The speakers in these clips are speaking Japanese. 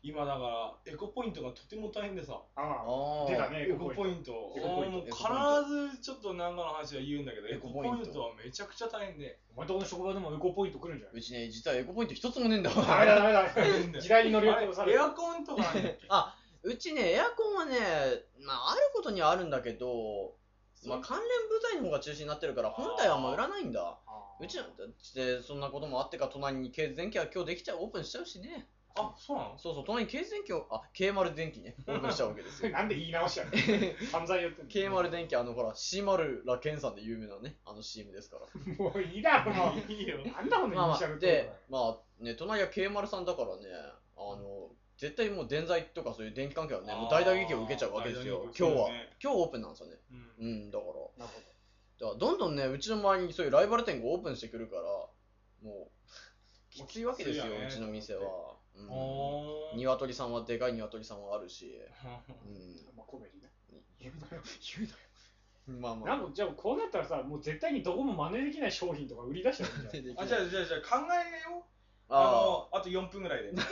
今だからエコポイントがとても大変でさ。 出たね、 エコポイント。もう必ずちょっとなんかの話は言うんだけど、エコポイントはめちゃくちゃ大変で。 お前とこの職場でもエコポイント来るんじゃない？ うちね、実はエコポイント一つもねえんだわ。 ダメだ。時代に乗り遅れされる。 エアコンとかなんだっけ？ うちね、エアコンはね、まああることにはあるんだけど、まあ関連部材の方が中心になってるから本体はあんま売らないんだ。うちなんてそんなこともあってか、隣にケーズ電気は今日できちゃう、オープンしちゃうしね。 そうなの？ そうそう、隣にケーズ電気を、K丸電気ね、オープンしちゃうわけですよ。 なんで言い直しやねん。犯罪やってんの。 K丸電気、ほら、C丸らけんさんで有名なね、CM ですから。 もういいだろ、もう。いいよ。あんなことイニシャルで、まあね、隣は K丸さんだからね、絶対もう電材とかそういう電気関係はね、もう大打撃を受けちゃうわけですよ。今日オープンなんですよね。だから。どんどんね、うちの周りにそういうライバル店がオープンしてくるから、もう、きついわけですよ、うちの店は。鶏さんはでかい鶏さんはあるし。 コメディね。 言うなよ。まあまあ。 なんかじゃあこうなったらさ、もう絶対にどこも真似できない商品とか売り出しちゃうんじゃない？ じゃあ考えよう。あと4分ぐらいで。あと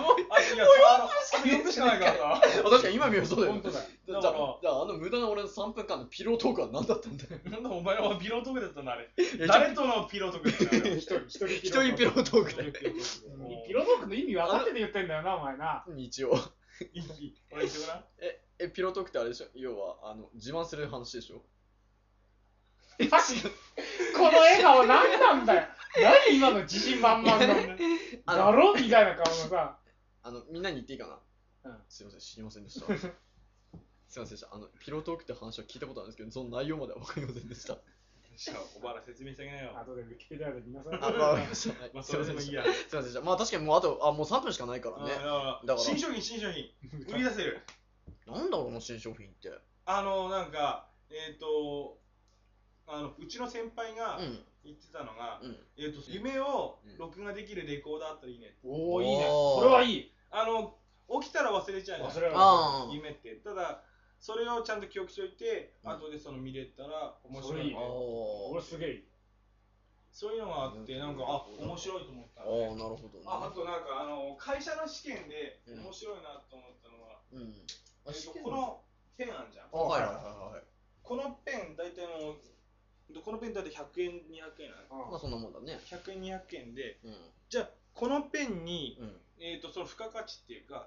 4分しかないからさ。 確かに今見るとそうだよ。 本当だよ。 じゃあ無駄な俺の3分間のピロートークは何だったんだよ。 なんだお前はピロートークだったんだあれ。誰とのピロートークだったの？ 一人ピロートークだよ。 ピロートークの意味分かってて言ってんだよな、お前な。 一応。 俺言ってごらん。 ピロートークってあれでしょ？要は自慢する話でしょ？ この笑顔何なんだよ。何今の自信満々のだろみたいな顔のさ。 みんなに言っていいかな？すいません、知りませんでした。すいませんでした。ピロートークって話は聞いたことあるんですけど、その内容までは分かりませんでした。 おばあら説明してあげなよ。 後でウィキペディアで皆さん。 わかりました。すいませんでした。すいませんでした。まあ確かにもうもう3分しかないからね。 だから新商品売り出せる。 なんだろうな、新商品って。 なんかうちの先輩が言ってたのが、夢を録画できるレコーダーあったらいいね。 おお、いいね。それはいい。 起きたら忘れちゃうじゃん。 忘れる。 夢って。ただそれをちゃんと記憶しておいて、後で見れたら面白い。 俺すげえいい。 そういうのがあって、なんか面白いと思った。 なるほど。 あとなんか会社の試験で面白いなと思ったのは、このペンあんじゃん。このペン大体このペン大体100円200円なの。 まあそんなもんだね。 100円200円で、じゃあこのペンにその付加価値っていうか、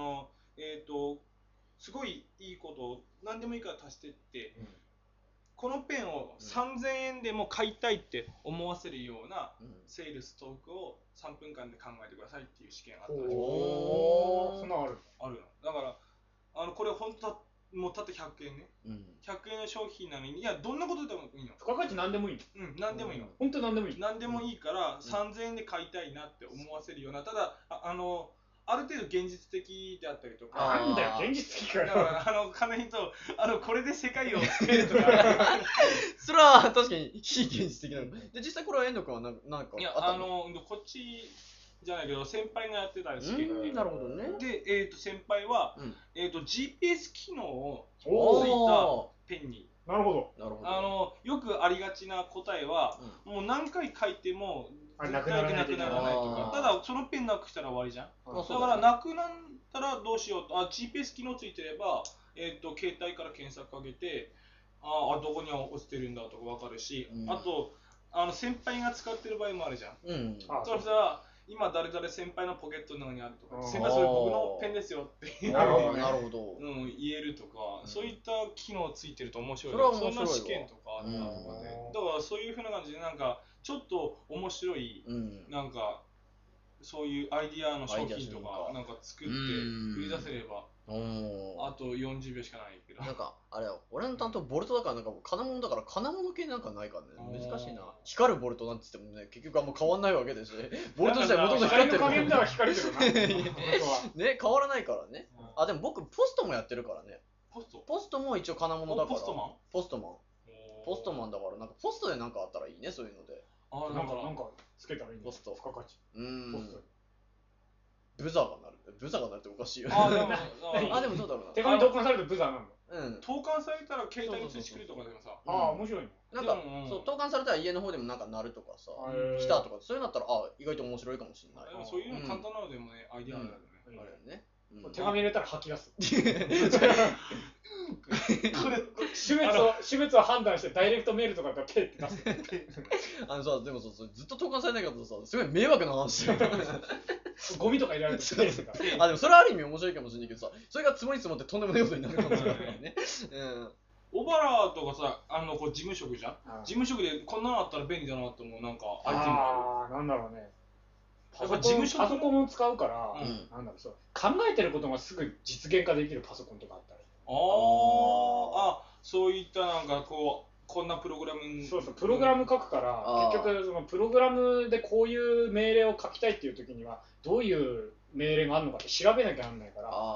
すごいいいことを何でもいいから足してって、このペンを3000円でも買いたいって思わせるようなセールストークを3分間で考えてくださいっていう試験があったらしい。 そんなあるの。だからこれ本当はもうたった100円ね。100円の商品なのに、いやどんなことでもいいの。 付加価値何でもいいの。 何でもいいの。 本当何でもいい。 何でもいいから3000円で買いたいなって思わせるような。ただある程度現実的であったりとか。 なんだよ現実的かよ。 だから金井とこれで世界を救えるとか。 それは確かに非現実的なの。で実際これは遠藤君は何かあったの？ こっちじゃないけど先輩がやってた試験で。 なるほどね。 で先輩はGPS 機能をついたペンに。 なるほど。よくありがちな答えはもう何回書いても絶対になくならないとか。ただそのペンなくしたら終わりじゃん。だからなくなったらどうしようと。GPS 機能ついてれば携帯から検索かけてどこに落ちてるんだとか分かるし、あと先輩が使ってる場合もあるじゃん。そしたら今誰々先輩のポケットの中にあるとか、先輩それ僕のペンですよってなるほど。 言えるとか、そういった機能ついてると面白い。 そんな試験とかあったとかで、だからそういう風な感じでなんかちょっと面白いなんかそういうアイディアの商品とかなんか作って売り出せれば。あと40秒しかないけど。 なんかあれよ、俺の担当ボルトだからなんか金物だから金物系なんかないからね。難しいな。光るボルトなんて言ってもね、結局あんま変わんないわけですし、ボルト自体元々光ってる。 光の加減では光ってるな。 ね、変わらないからね。でも僕ポストもやってるからね。ポストも一応金物だから。ポストマンだからなんかポストでなんかあったらいいね、そういうので。 なんかつけたらいいね。 ポスト。 付加価値。 ブザが鳴るっておかしいよね。でもそうだろうな。 手紙投函されるとブザーなの。投函されたら携帯に通知来るとかでもさ。 面白いね。 なんかそう投函されたら家の方でもなんか鳴るとかさ、来たとかそういうのだったら意外と面白いかもしれない。 そういうの簡単なのでもねアイディアあるよね。 あれね。 手紙入れたら吐き出す。 これ種別を判断してダイレクトメールとかだって出す。 さ、でもさ、ずっと投函されないからさ、すごい迷惑な話だよ。 ゴミとか入れられてでもそれはある意味面白いかもしれないけどさ、それが積もり積もってとんでもないことになるかもしれないね。 小原とかさ、こう事務職じゃん。事務職でこんなのあったら便利だなと思う、なんかアイテムある。なんだろうね。パソコンを使うから、なんだろう、そう考えてることがすぐ実現化できるパソコンとかあったり。 そういったなんかこんなプログラム。 そうプログラム書くから、結局そのプログラムでこういう命令を書きたいっていう時にはどういう命令があるのかって調べなきゃなんないから、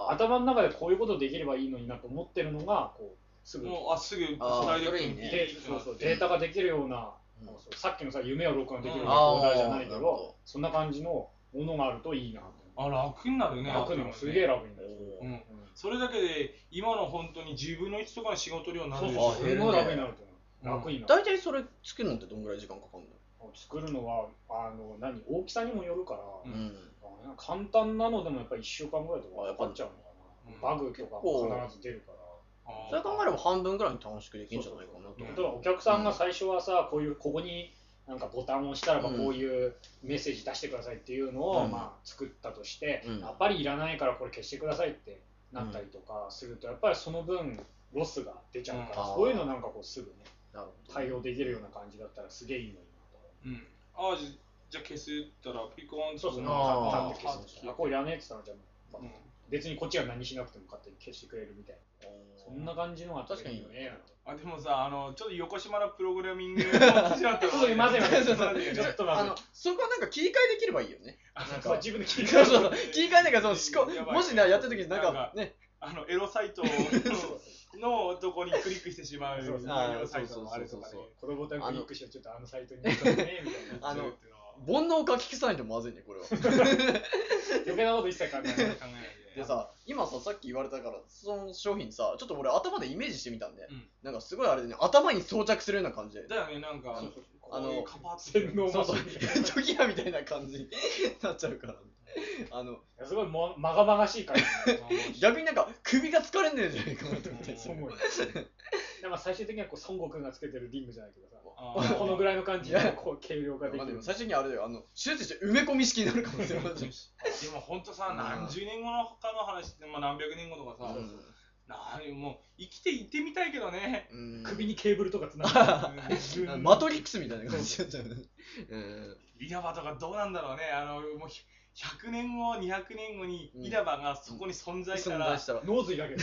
頭の中でこういうことできればいいのになと思ってるのがこうすぐスライドにデータができるような。さっきのさ、夢を録音できるレコーダーじゃないけど、そんな感じのものがあるといいなと。 楽になるね。 すげえ楽になる。 それだけで今の本当に10分の1とかの仕事量になるでしょ。すごい楽になると思う。楽になる。 大体それ作るのってどんぐらい時間かかるの？ 作るのは大きさにもよるから、簡単なのでもやっぱり1週間ぐらいとかかかっちゃうのかな。バグとか必ず出るから。 それ考えれば半分ぐらいに短縮できるんじゃないかなと。 例えばお客さんが最初はさ、ここになんかボタンを押したらばこういうメッセージ出してくださいっていうのを作ったとして、やっぱりいらないからこれ消してくださいってなったりとかすると、やっぱりその分ロスが出ちゃうから、そういうのなんかすぐね対応できるような感じだったらすげえいいのになと。 じゃあ消せたらピコーンとそうパッて消す。これいらねえって言ったらじゃあ別にこっちが何しなくても勝手に消してくれるみたいな。そんな感じのが確かにね。でもさ、ちょっと横島なプログラミングの話だったら。ちょっとまずいまずい。 そこはなんか切り替えできればいいよね。 自分で切り替え。切り替えなんかその思考、もしねやった時になんかね、 エロサイトのとこにクリックしてしまう。エロサイトのあれとかね。 このボタンクリックしてちょっとサイトに行ったねみたいな。 煩悩を書き消さないとまずいねこれは。 余計なこと一切考えない。 でさ、今さっき言われたからその商品さ、ちょっと俺頭でイメージしてみたんで、なんかすごいあれでね、頭に装着するような感じで。 だよね、なんか洗脳マシントギアみたいな感じになっちゃうから。 すごいまがまがしい感じ。逆になんか首が疲れんねえんじゃないかなと思って。 でも最終的には孫悟空がつけてるリングじゃないけどさ、このぐらいの感じで軽量ができる。 最終的にあれだよ、手術して埋め込み式になるかもしれない。でも本当さ、何十年後の他の話って何百年後とかさ、もう生きていってみたいけどね。 首にケーブルとかつながる。マトリックスみたいな感じだったよね。 稲葉とかどうなんだろうね。もう100年後、200年後に稲葉がそこに存在したら、 脳髄だけど。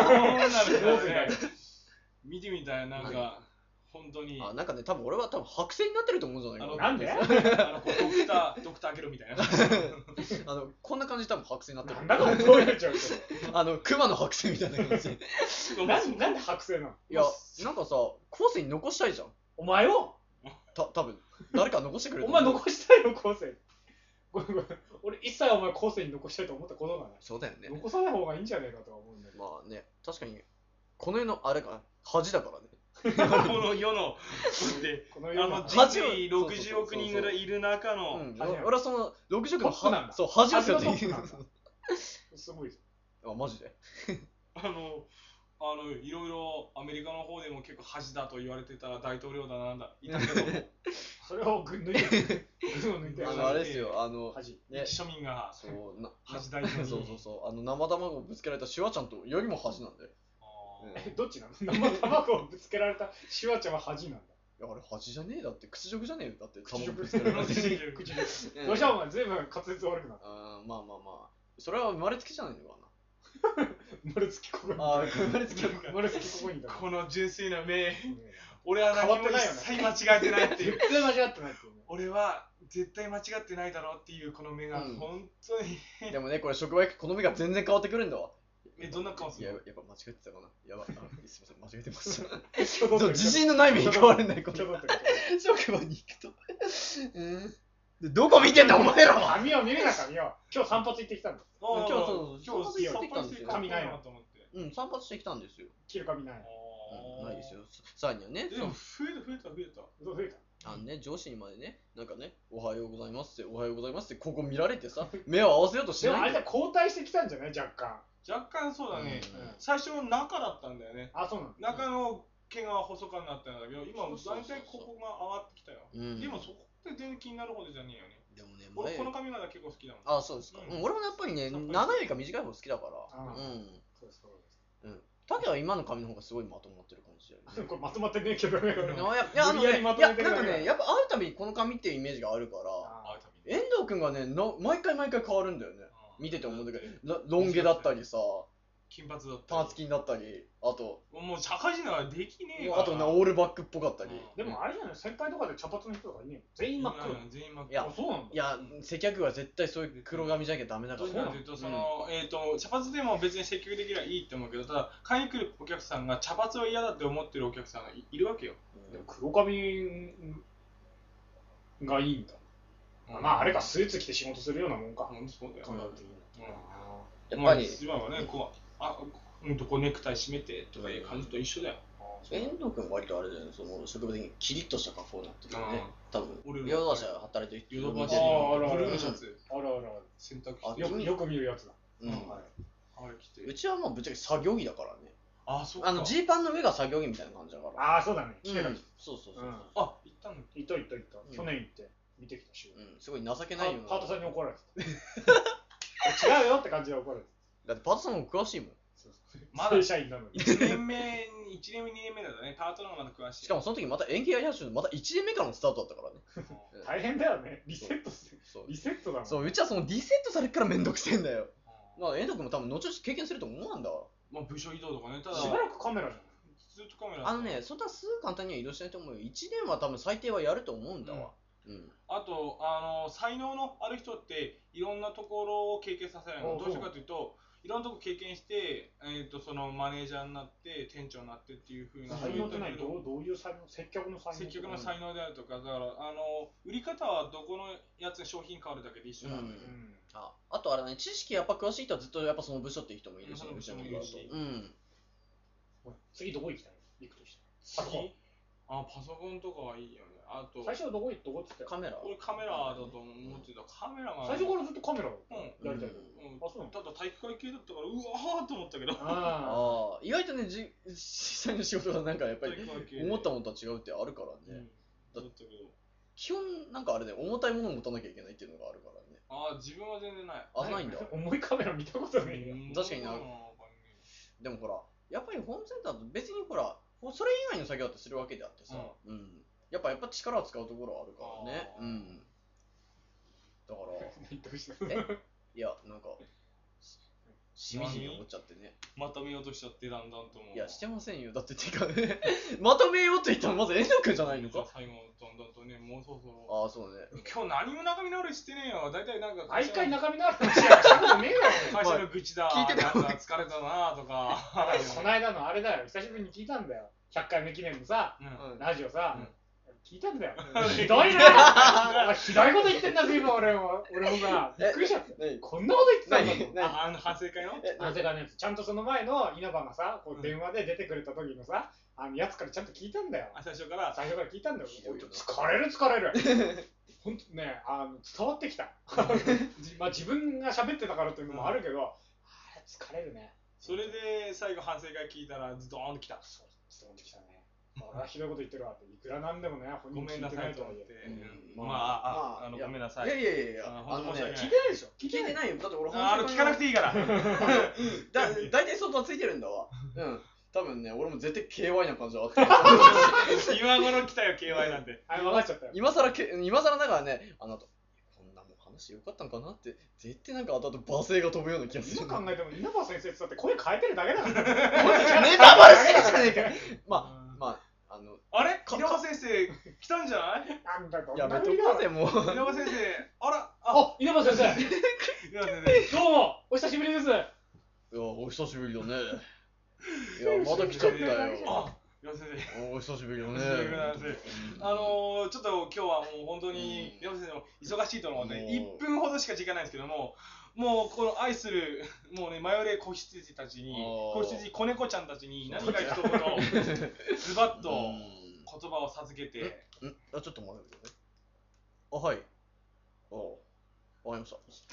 見てみたい、なんか、本当に。 なんかね、多分剥製になってると思うんじゃないかな。なんでドクターゲロみたいな。 こんな感じで多分剥製になってる。 なんだどういう状況？熊の剥製みたいな感じ。 なんで剥製なの？ いや、なんかさ、後世に残したいじゃん。 お前を？ 多分誰か残してくれる。 お前残したいの後世。俺一切お前後世に残したいと思ったことがない。 そうだよね。 残さない方がいいんじゃないかとは思うんだけど。 まあね、確かにこの世のあれか恥だからね。 この世の人生60億人ぐらいいる中の、 俺はその60億のそう恥を背負っている。 すごいですマジで。 いろいろアメリカの方でも結構恥だと言われてた大統領だなんだいたけども、 それを抜いてあれですよ、 庶民が恥大統領。 そう生卵をぶつけられたシュワちゃんとよりも恥なんだよ。 どっちなの？生卵をぶつけられたシュワちゃんは恥なんだ。 いや、あれ恥じゃねえだって、屈辱じゃねえだって、卵ぶつけられた。 どうしたお前、ずいぶん滑舌悪くなった。 まあ。それは生まれつきじゃないのかな。 生まれつきここに。 生まれつきここに。 この純粋な目。俺は何も一切間違えてないっていう。 絶対間違ってないっていう。 俺は絶対間違ってないだろうっていうこの目が本当に。 でもね、これ職場行くこの目が全然変わってくるんだわ。 どんな顔するの？ やっぱ間違ってたかな。やばい、すみません、間違えてました。自信のない目に変わるんだよ、これ。職場に行くと。どこ見てんだ、お前らは。 髪を見るな、髪を。今日散髪行ってきたんだ。 今日散髪行ってきたんですよ。 髪ないなと思って。 散髪してきたんですよ。 切る髪ない。 ないですよ。さらにはね。 でも増えた。 増えた。 上司にまでね、なんかね、おはようございますって、おはようございますって、ここ見られてさ、目を合わせようとしない。 でもあれじゃ交代してきたんじゃない若干。 若干そうだね。最初中だったんだよね。 あ、そうなんだ。中の毛が細くなったんだけど、今大体ここが上がってきたよ。でもそこって全然気になるほどじゃねえよね。 でもね、 俺この髪型結構好きだもん。 あ、そうですか。俺もやっぱりね、長いよりか短い方が好きだから。うん。そうです。タケは今の髪の方がすごいまとまってる感じだよね。 これまとまってねえけどね。 無理やりまとめてる。なんかね、やっぱ会うたびにこの髪っていうイメージがあるから、遠藤くんがね、毎回変わるんだよね。見てて思うんだけど、ロン毛だったりさ、 金髪だったり、 パーツ金だったり、あと、 もう社会人ならできねえから。あとね、オールバックっぽかったり。 でもあれじゃない、先輩とかで茶髪の人とかいねえ。全員真っ黒。 全員真っ黒。 いや、そうなんだ。いや、接客は絶対そういう黒髪じゃなきゃダメだから。 そうなんだ。その、茶髪でも別に接客できればいいって思うけど、ただ、買いに来るお客さんが茶髪は嫌だって思ってるお客さんがいるわけよ。 でも黒髪がいいんだ。まあ、あれか、スーツ着て仕事するようなもんか。 そうだよ。 やっぱり。 一番はね、こうネクタイ締めてとかいう感じと一緒だよ。 遠藤君は割とあれだよね、その職場的にキリッとした格好になってるよね。多分、ヨドバシ働いてる人ブルーのシャツ。 あら。 洗濯してよく見るやつだ。 うちはまあぶっちゃけ作業着だからね。 あ、そうか。 ジーパンの上が作業着みたいな感じだから。 あ、そうだね。着てた。 そう。 あ、行ったの？ 行った。去年行って見てきたし。 すごい情けないよな。 パートさんに怒られてた。違うよって感じで怒られてた。だってパートさんも詳しいもん。 まだ正社員なのに。 1年目、2年目だね。パートナーまだ詳しい。 しかもその時また演技やり始めて、また1年目からのスタートだったからね。 大変だよね。リセットだもん。 そう、うちはそのリセットされっからめんどくせえんだよ。まあ、遠藤君も多分後々経験すると思うんだわ。 まあ、部署移動とかね。ただしばらくカメラじゃん。 ずっとカメラ。 そんなすぐ簡単には移動しないと思うよ。1年は多分最低はやると思うんだわ。 あと、才能のある人っていろんなところを経験させないの。どうしてかというと、いろんなとこ経験して、そのマネージャーになって店長になってっていう風な。 才能って何？どういう才能？接客の才能？ 接客の才能であるとか、だから売り方はどこのやつ商品変わるだけで一緒なんだよ。 あとあれね、知識やっぱ詳しい人はずっとやっぱその部署っていう人もいるし、 次どこ行きたい？行くとして。 次？パソコンとかはいいよね。あと最初はどこって言ったカメラ。 俺カメラだと思ってた。カメラが最初からずっとカメラやりたい。 ただ体育会系だったからうわーと思ったけど。 意外とね、実際の仕事がなんかやっぱり思ったものとは違うってあるからね。だって基本なんかあれね、重たいものを持たなきゃいけないっていうのがあるからね。 自分は全然ない。 ないんだ。 重いカメラ見たことないよ。 確かにな。でもほら、やっぱりホームセンターと別にほら、それ以外の作業だってするわけであってさ、やっぱ力を使うところはあるからね。だからいやなんかしみじみ思っちゃってね。 まとめようとしちゃってだんだんとも。 いやしてませんよ。だっててかね、まとめようと言ったらまず遠藤君じゃないのか。 最後だんだんとね、もうそろそろ。 そうね。 今日何も中身直りしてねえよ。だいたいなんか毎回中身直りしてるねえよ。 会社の愚痴だ。 聞いてた。 疲れたなとか。 この間のあれだよ。久しぶりに聞いたんだよ。100回目記念のさ、ラジオさ。聞いたんだよ。ひどいな。ひどいこと言ってんだ、随分俺もさ、びっくりしちゃって。こんなこと言ってたんだもん。反省会の反省会のやつ。ちゃんとその前の稲葉がさ、電話で出てくれた時のさ、やつからちゃんと聞いたんだよ。 最初から聞いたんだよ。疲れる。ほんとね、伝わってきた。まあ自分が喋ってたからっていうのもあるけど、あれ疲れるね。 それで最後反省会聞いたらズドーンときた。 ズドーンときたね。俺はひどいこと言ってるわって、いくらなんでもね、 ごめんなさいと思って。ごめんなさい。 いや、聞いてないでしょ。聞いてないよ。だって俺聞かなくていいから。 大体相当ついてるんだわ。多分ね、俺も絶対 KY な感じはあった。 今頃来たよ、KY なんて。 分かっちゃったよ。 今更だからね、こんなもん話よかったんかなって、絶対なんか後々罵声が飛ぶような気がする。 今考えても稲葉先生ってだって声変えてるだけだから。 ネタバレしてるじゃねえか。まあ、 あれ稲葉先生来たんじゃない？ なんだと。 やめとこうぜ、もう。 稲葉先生、 稲葉先生。どうも、お久しぶりです。いや、 お久しぶりだね。いや、まだ来ちゃったよ。お久しぶりだね。 ちょっと今日はもう本当に稲葉先生の忙しいとのね、1分ほどしか時間ないんですけども、もうこの愛するもうね、マヨレー子羊たちに、子猫ちゃんたちに何か一言ズバッと言葉を授けて。 あ、ちょっと待ってください。あ、はい。わかりました。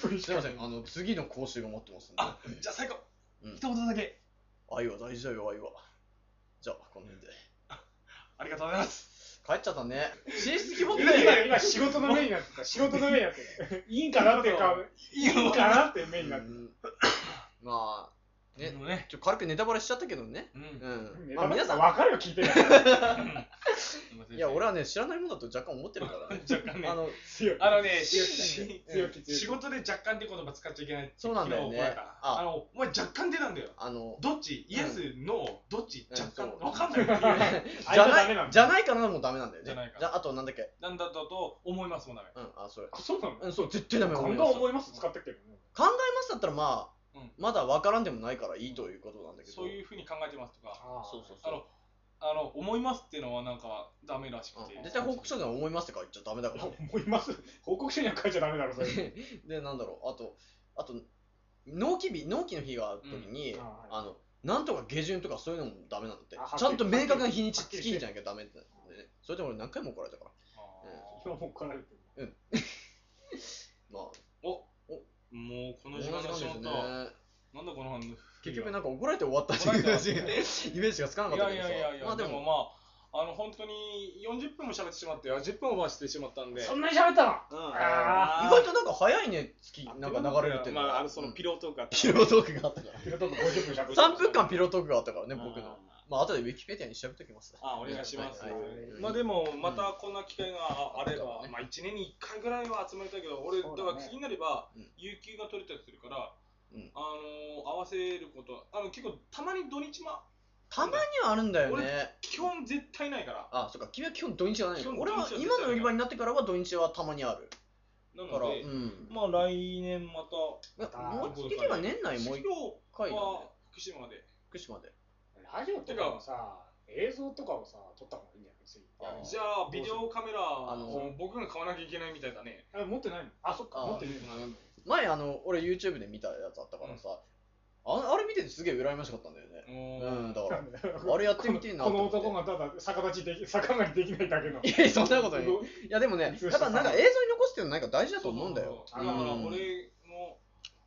すいません、次の講習が待ってますんで。 あ、じゃあ最後、一言だけ。 愛は大事だよ、愛は。じゃあ、この辺で。 ありがとうございます。 帰っちゃったね。寝室決まって今仕事のメインになってた。仕事のメインになってた。いいんかなっていうか、いいんかなっていうメインになってた。 まあ、ね、軽くネタバレしちゃったけどね。 まあ皆さん分かるよ、聞いてる。 いや、俺はね、知らないものだと若干思ってるからね。 若干ね。 強気。仕事で若干って言葉使っちゃいけない。 そうなんだよね。 お前若干でなんだよ。どっちイエス、ノー、どっち若干。わかんない。 じゃないかなもダメなんだよね。じゃあとなんだっけ。 なんだと思いますもダメ。 それ。 そうなの？ そう、絶対ダメ。 考えます使ってっけどね。 考えますだったらまあ、まだ分からんでもないからいいということなんだけど。 そういうふうに考えてますとか。 そう。 思いますっていうのはなんかダメらしくて。 絶対報告書では思いますって書いちゃダメだから。 思います。報告書には書いちゃダメだろ、それ。 で、なんだろう、あと、納期の日があるときに、なんとか下旬とかそういうのもダメなんだって。ちゃんと明確な日にちつきじゃなきゃダメってね。それで俺何回も怒られたから。 今も怒られてる。 まあ。 もうこの時間ですね。なんだこの反応。 結局なんか怒られて終わったっていうイメージがつかなかったけどさ。 いや、まあでも本当に40分も喋ってしまって10分オーバーしてしまったんで。 そんなに喋ったの？ 意外となんか早いね、なんか流れるって。 まあそのピロートークがあった。 ピロートークがあったから。 ピロートーク50分喋った。3分間ピロートークがあったからね、僕の。まあ後でウィキペディアに調べておきます。 お願いします。まあでもまたこんな機会があれば、まあ1年に1回ぐらいは集まりたいけど、俺だから次になれば有給が取れたりするから、合わせること、結構たまに土日もたまにはあるんだよね。 基本絶対ないから。 あ、そっか、君は基本土日はない。俺は今の売り場になってからは土日はたまにある。 だから、まあ来年また。 もうできれば年内もう一回は福島で。 ラジオとかもさ、映像とかをさ、撮った方がいいんじゃないですか。 じゃあビデオカメラ僕が買わなきゃいけないみたいだね。 持ってないの？あ、そっか、持ってない。 前俺 YouTube で見たやつあったからさ、あれ見ててすげえ羨ましかったんだよね。だからあれやってみてえな。 この男がただ逆上がりできないだけの。 いや、そんなことない。いやでもね、ただなんか映像に残すっていうのなんか大事だと思うんだよ。 だから俺も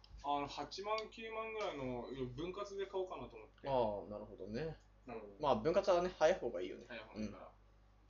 8万9万ぐらいの分割で買おうかなと思って。 なるほどね。まあ分割はね、早い方がいいよね。 早い方だから。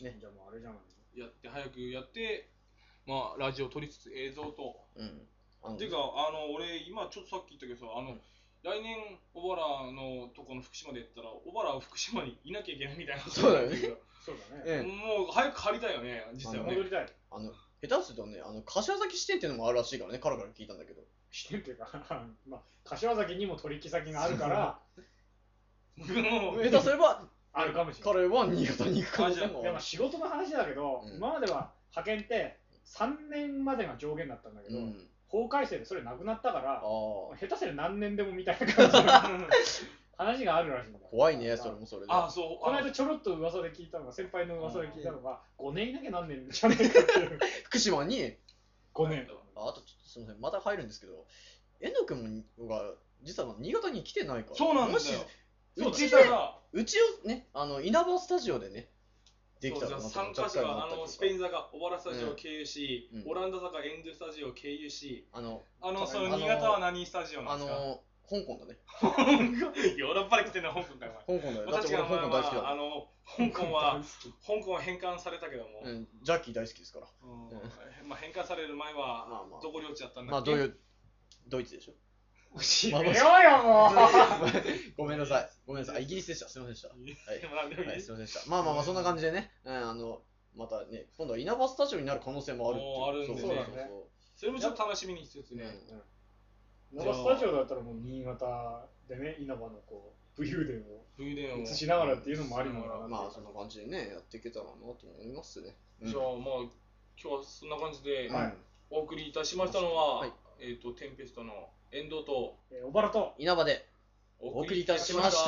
ね、じゃあもうあれじゃない。 やって早くやって、まあラジオ撮りつつ映像と。ていうか俺今ちょっとさっき言ったけどさ、来年小原のとこの福島でやったら小原は福島にいなきゃいけないみたいな。 そうだよね。 そうだね。 もう早く借りたいよね、実際はね。 戻りたい。 下手するとね、柏崎支店っていうのもあるらしいからね、彼から聞いたんだけど。 支店っていうか、まあ柏崎にも取引先があるから、 下手すればあるかもしれない。 彼は新潟に行く可能性も。 いやまあ仕事の話だけど、今までは派遣って3年までが上限だったんだけど、法改正でそれなくなったから、下手すりゃ何年でもみたいな感じの話があるらしいんだ。 怖いね、それもそれで。 そう。この間ちょろっと噂で聞いたのが、先輩の噂で聞いたのが、5年いなきゃ何年じゃねえかっていう。 福島に 5年。 あとちょっとすみません、また入るんですけど、遠藤君が実は新潟に来てないから。 そうなんですよ。 うちをね、稲葉スタジオでね、できたら参加者がスペイン坂小原スタジオを経由し、オランダ坂エンドスタジオを経由し、その新潟は何スタジオなんですか？ 香港だね。 ヨーロッパで来てるのは香港かよ。 香港だよ。だって俺香港大好きだ。 香港は返還されたけども。 ジャッキー大好きですから。 まあ返還される前はどこ領地だったんだっけ？ まあどういうドイツでしょ。 閉めようよもう。 ごめんなさい。イギリスでした。すみませんでした。はい、すみませんでした。まあそんな感じでね、またね、今度は稲葉スタジオになる可能性もあるっていう。 あるんでね。それもちょっと楽しみにしつつね。 稲葉スタジオだったらもう新潟でね、稲葉のこう武勇伝を映しながらっていうのもありながら、 まあそんな感じでね、やっていけたらなと思いますね。 じゃあまあ今日はそんな感じでお送りいたしましたのは、テンペストの遠藤と小原と稲葉でお送りいたしました。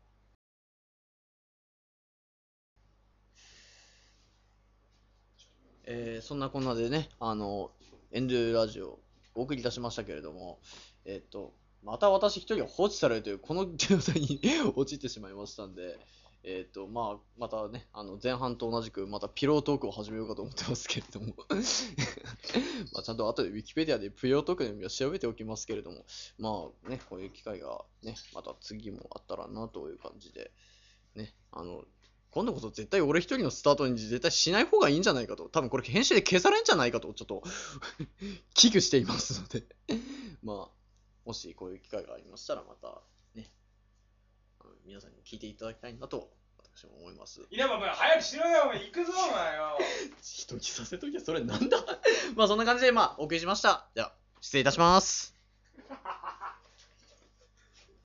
そんなこんなでね、エンドゥラジオお送りいたしましたけれども、また私一人が放置されるというこの状態に陥ってしまいましたんで、 まあ、またね、前半と同じく、またピロートークを始めようかと思ってますけれども、まあちゃんと後でウィキペディアでピロートークの意味を調べておきますけれども、まあね、こういう機会がね、また次もあったらなという感じで、ね、今度こそ絶対俺一人のスタートに絶対しない方がいいんじゃないかと、多分これ編集で消されんじゃないかと、ちょっと危惧していますので、まあ、もしこういう機会がありましたら、またね、皆さんに聞いていただきたいなと、私も思います。 いや、お前、早くしろよ、お前、行くぞ、お前よ。 人にさせときゃ、それなんだまあ、そんな感じで、まあ、お送りしました。じゃあ、失礼いたします。